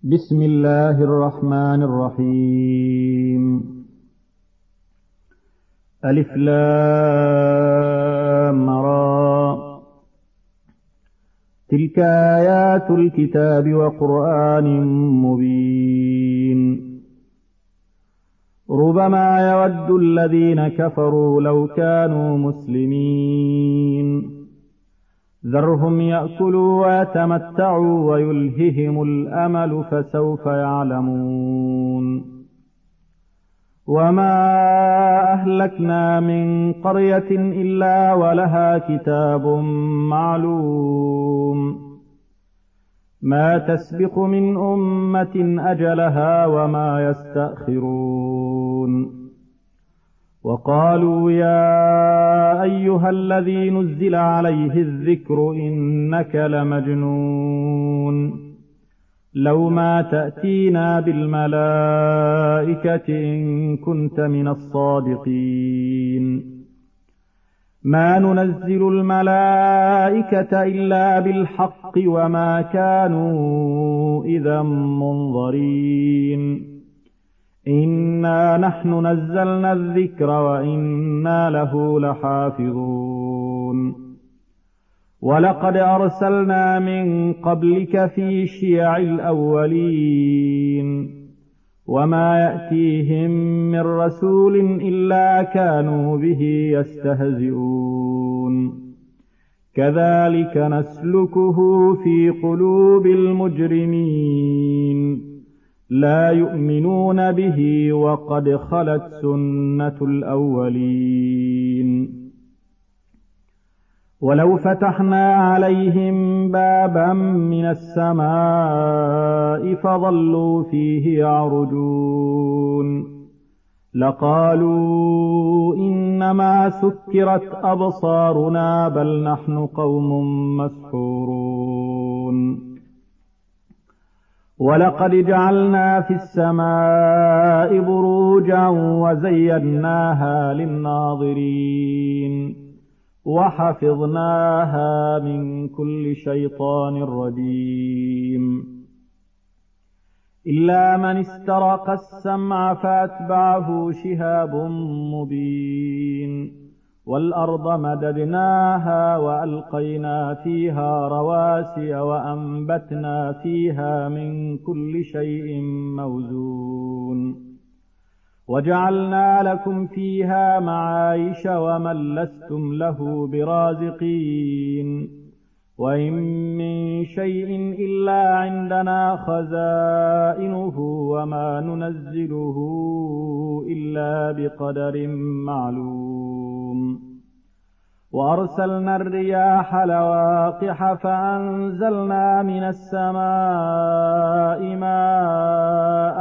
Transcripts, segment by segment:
بسم الله الرحمن الرحيم. ألف لام را، تلك آيات الكتاب وقرآن مبين. ربما يود الذين كفروا لو كانوا مسلمين، ذرهم يأكلوا ويتمتعوا ويلههم الأمل فسوف يعلمون. وما أهلكنا من قرية إلا ولها كتاب معلوم، ما تسبق من أمة أجلها وما يستأخرون. وقالوا يا أيها الذي نزل عليه الذكر إنك لمجنون، لو ما تأتينا بالملائكة إن كنت من الصادقين. ما ننزل الملائكة إلا بالحق وما كانوا إذا منظرين. إنا نحن نزلنا الذكر وإنا له لحافظون. ولقد أرسلنا من قبلك في شيع الأولين، وما يأتيهم من رسول إلا كانوا به يستهزئون. كذلك نسلكه في قلوب المجرمين، لا يؤمنون به وقد خلت سنة الأولين. ولو فتحنا عليهم بابا من السماء فظلوا فيه يعرجون لقالوا إنما سكرت أبصارنا بل نحن قوم مسحورون. ولقد جعلنا في السماء بروجا وزيناها للناظرين وحفظناها من كل شيطان رجيم. إلا من استرق السمع فأتبعه شهاب مبين. والأرض مددناها وألقينا فيها رواسي وأنبتنا فيها من كل شيء موزون. وجعلنا لكم فيها معايش ومن لستم له برازقين. وإن من شيء إلا عندنا خزائنه وما ننزله إلا بقدر معلوم. وأرسلنا الرياح لواقح فأنزلنا من السماء ماء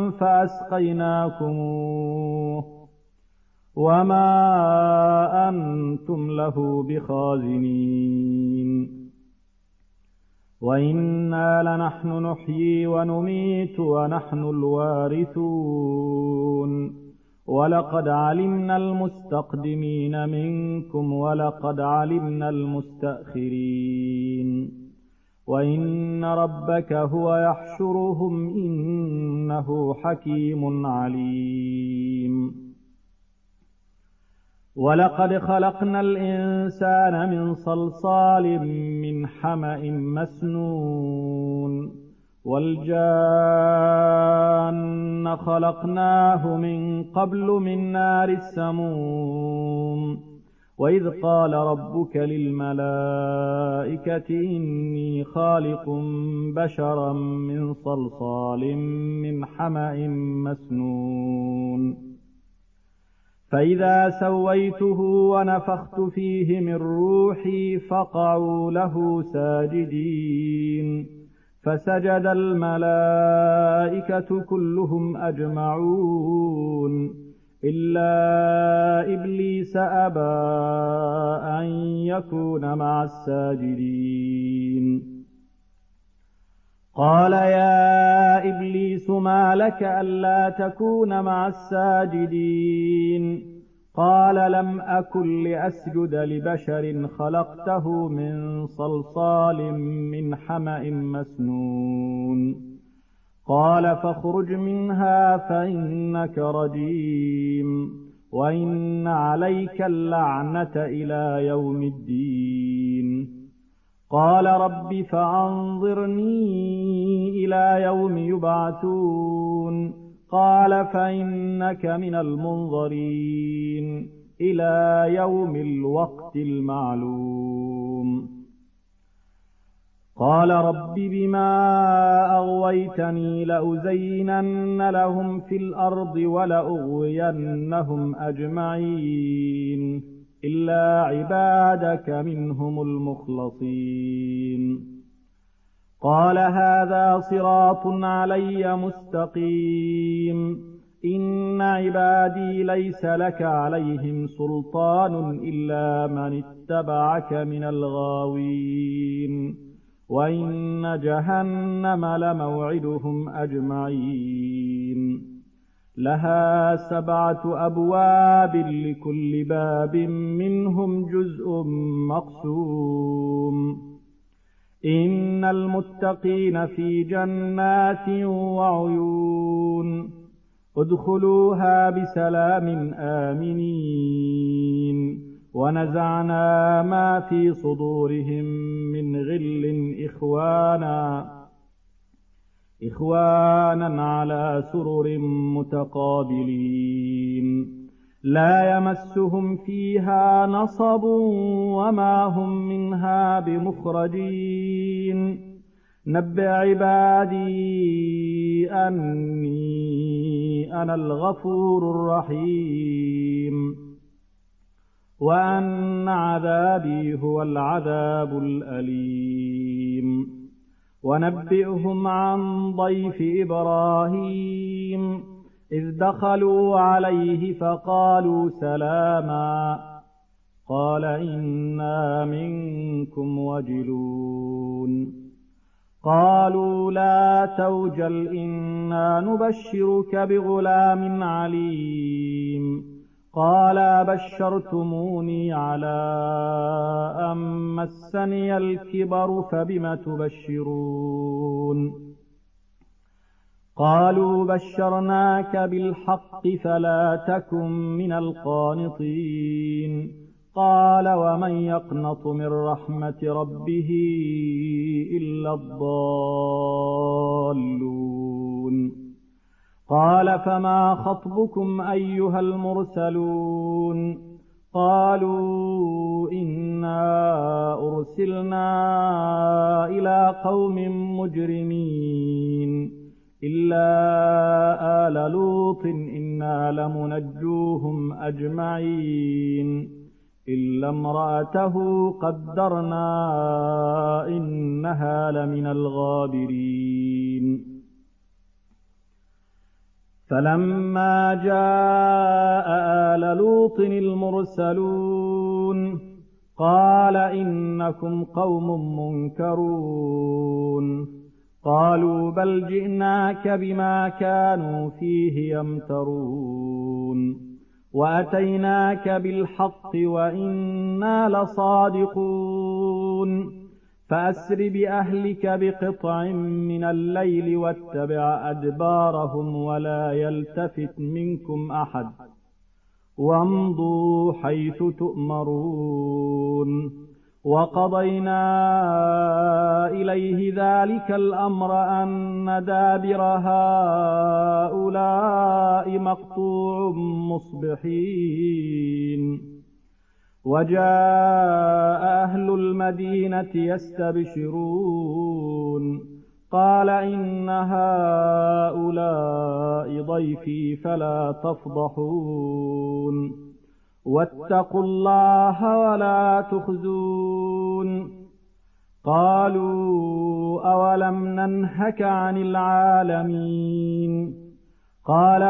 فأسقيناكموه وما أنتم له بخازنين. وإنا لنحن نحيي ونميت ونحن الوارثون. ولقد علمنا المستقدمين منكم ولقد علمنا المستأخرين. وإن ربك هو يحشرهم إنه حكيم عليم. ولقد خلقنا الإنسان من صلصال من حمأ مسنون. والجان خلقناه من قبل من نار السموم. وإذ قال ربك للملائكة إني خالق بشرا من صلصال من حمأ مسنون. فإذا سويته ونفخت فيه من روحي فقعوا له ساجدين. فسجد الملائكة كلهم أجمعون إلا إبليس أبى أن يكون مع الساجدين. قال يا إبليس ما لك ألا تكون مع الساجدين؟ قال لم أكن لأسجد لبشر خلقته من صلصال من حمأ مسنون. قال فاخرج منها فإنك رجيم وإن عليك اللعنة إلى يوم الدين. قال رب فأنظرني إلى يوم يبعثون. قال فإنك من المنظرين إلى يوم الوقت المعلوم. قال رب بما أغويتني لأزينن لهم في الأرض ولأغوينهم أجمعين إلا عبادك منهم المخلصين. قال هذا صراط علي مستقيم إن عبادي ليس لك عليهم سلطان إلا من اتبعك من الغاوين وإن جهنم لموعدهم أجمعين. لها 7 أبواب لكل باب منهم جزء مقسوم. إن المتقين في جنات وعيون ادخلوها بسلام آمنين. ونزعنا ما في صدورهم من غل إخوانا على سرر متقابلين لا يمسهم فيها نصب وما هم منها بمخرجين. نبئ عبادي أني أنا الغفور الرحيم وأن عذابي هو العذاب الأليم. ونبئهم عن ضيف إبراهيم إذ دخلوا عليه فقالوا سلاما قال إنا منكم وجلون. قالوا لا توجل إنا نبشرك بغلام عليم. قال بشرتموني على أن مسني الكبر فبم تبشرون. قالوا بشرناك بالحق فلا تكن من القانطين. قال ومن يقنط من رحمة ربه إلا الضالون. قال فما خطبكم أيها المرسلون. قالوا إنا أرسلنا إلى قوم مجرمين إلا آل لوط إنا لمنجوهم أجمعين إلا امرأته قدرنا إنها لمن الغابرين. فلما جاء آل لوط المرسلون قال إنكم قوم منكرون. قالوا بل جئناك بما كانوا فيه يمترون وأتيناك بالحق وإنا لصادقون. فأسر بأهلك بقطع من الليل واتبع أدبارهم ولا يلتفت منكم أحد وامضوا حيث تؤمرون. وقضينا إليه ذلك الأمر أن دابر هؤلاء مقطوع مصبحين. وجاء أهل المدينة يستبشرون قال إن هؤلاء ضيفي فلا تفضحون واتقوا الله ولا تخزون. قالوا أولم ننهك عن العالمين. قال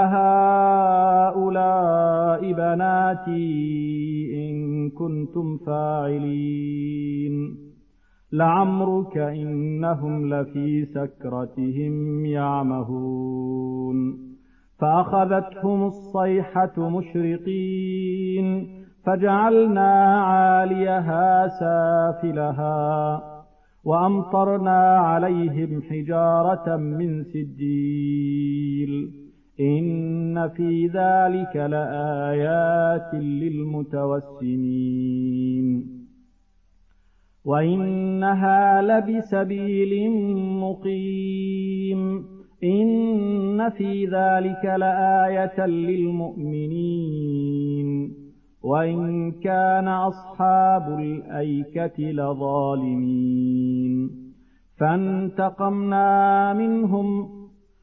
هؤلاء بناتي إن كنتم فاعلين. لعمرك إنهم لفي سكرتهم يعمهون. فأخذتهم الصيحة مشرقين فجعلنا عاليها سافلها وأمطرنا عليهم حجارة من سجيل إن في ذلك لآيات للمتوسمين وإنها لبسبيل مقيم إن في ذلك لآية للمؤمنين وإن كان أصحاب الأيكة لظالمين فانتقمنا منهم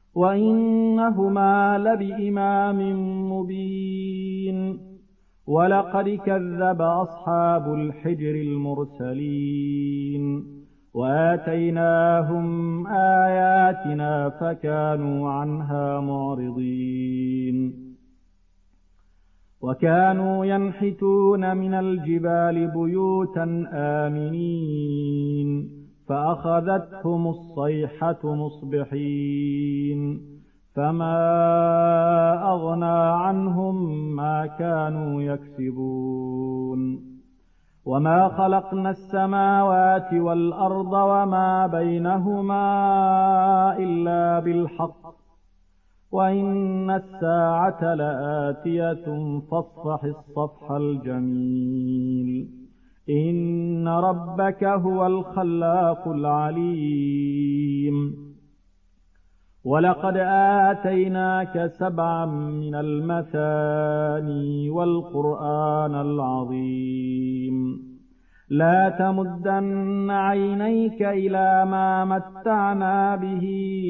وإنهما لبإمام مبين ولقد كذب أصحاب الحجر المرسلين وآتيناهم آياتنا فكانوا عنها معرضين وكانوا ينحتون من الجبال بيوتا آمنين فأخذتهم الصيحة مصبحين فما أغنى عنهم ما كانوا يكسبون وما خلقنا السماوات والأرض وما بينهما إلا بالحق وإن الساعة لآتية فاصفح الصفح الجميل إن ربك هو الخلاق العليم ولقد آتيناك 7 من المثاني والقرآن العظيم لا تمدن عينيك إلى ما متعنا به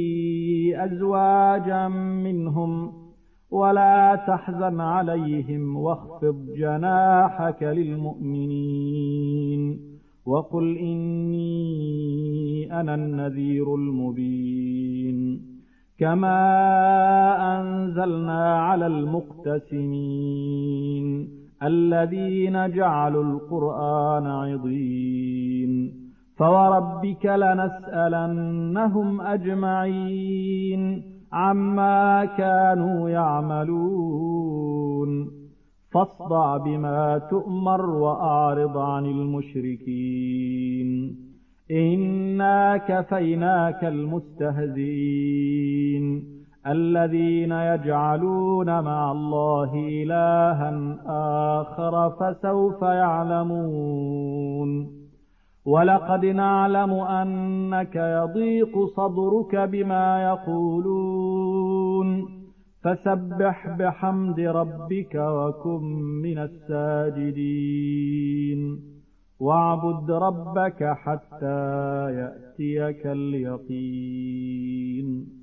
أزواجا منهم ولا تحزن عليهم واخفض جناحك للمؤمنين وقل إني أنا النذير المبين كما أنزلنا على المقتسمين الذين جعلوا القرآن عضين فوربك لنسألنهم أجمعين عما كانوا يعملون فاصدع بما تؤمر وأعرض عن المشركين إنا كفيناك المستهزئين الذين يجعلون مع الله إلها آخر فسوف يعلمون ولقد نعلم أنك يضيق صدرك بما يقولون فسبح بحمد ربك وكن من الساجدين واعبد ربك حتى يأتيك اليقين